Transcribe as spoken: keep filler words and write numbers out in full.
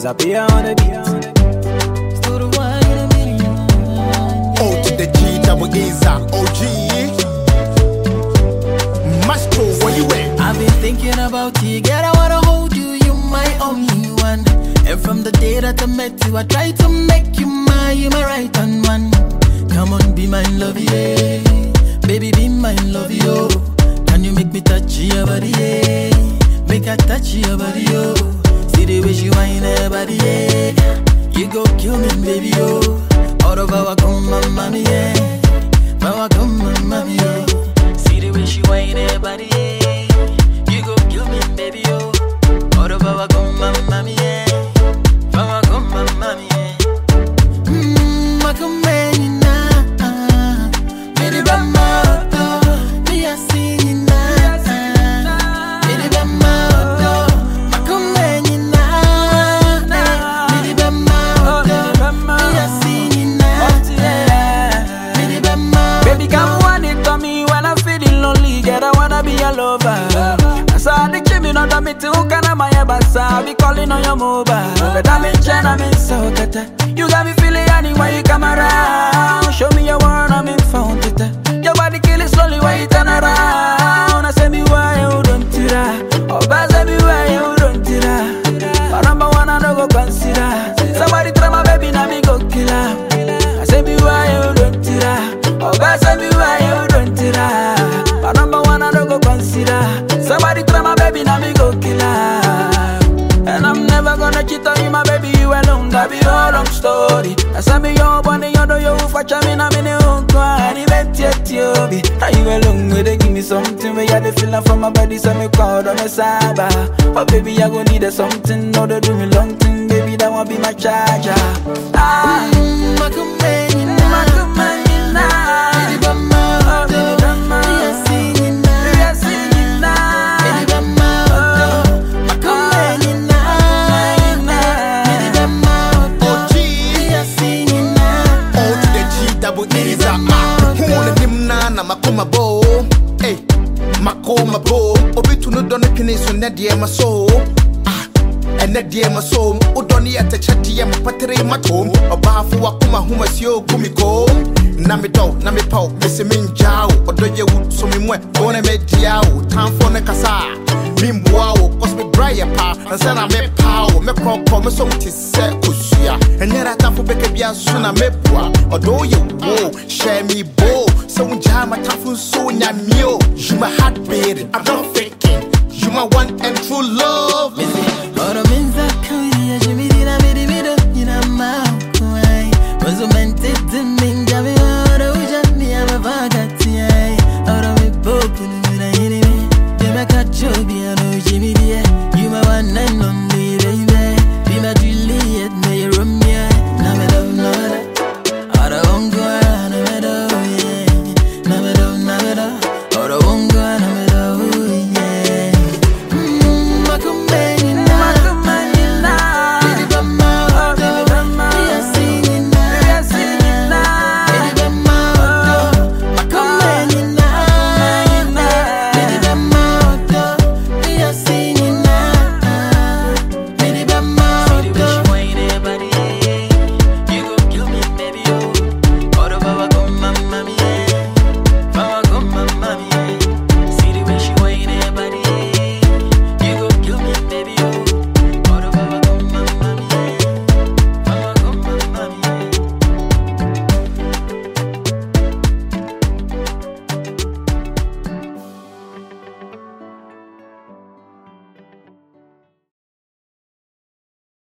disappear on the beat. Still the one in a million. O to the G, double Eza, O G. Maestro, where you at? I've been thinking about you, girl, I wanna hold you, you my only one. And from the day that I met you, I try to make you my, you my right hand one. Come on, be my love, yeah. Baby, be my love, yo. Can you make me touch your body, yeah? Make I touch your body, yo. See the way she whine her body, yeah. You go kill me, baby, yo. Out of our come, mamma, yeah. Mama, come, mamma, yeah. See the way she whine her body, yeah. You go kill me, baby, yo. Out of our come, mamma, yeah. Mama, come, mamma, yeah. Mmm, I come, man, nah. Baby, mama. Me too, can I my basa? Be calling on your mobile. But I'm in China, I'm in Sokata. You got me feeling anyway you come around. Show me your one, I'm in Fountain. Your body killing slowly when you turn around. I say me why you don't tira. Oh, but say me why you don't tira. But number one, I don't go consider. Somebody try my baby, now me go kill her. I say me why you don't tira. Oh, but say me why you don't tira. But number one, I don't go consider. Somebody try my baby, now me go kill her. And I'm never gonna cheat on you, my baby, you alone. That be your long story. I said me your bunny, you know you for me, I'm in your own car. And even yet you be. Are you alone with it? Give me something where you the feeling from my body, so me call on a saba. But baby, I gon' need something, no to do me long thing, baby, that won't be my charger. Ah, mm, my companion, my companion, baby, but my baby, but my Makoma bo, hey, makoma bo. Obitu no done kini so na die ma so. Ah, ene die ma so. Udoni ate chati ya mpatire matom. Obafu wakuma huma sio gumiko. Na me do, na me pau, me se minjao. Odoye wood so me mwe, one me diao. Time for ne kasa. Mimwao, cause me braya pa. And say na me pow, me kro me so ti se kusia. And yet I for beke bia suna me poa. Odoye wo, share me bo. So when jam my tafu so nyamio, you my heartbeat, I'm not faking. You my one and true love. Ora benza kuria jimi dina midi mido ina ma kuai. Was meant to minja me ora uja mi ama vagat.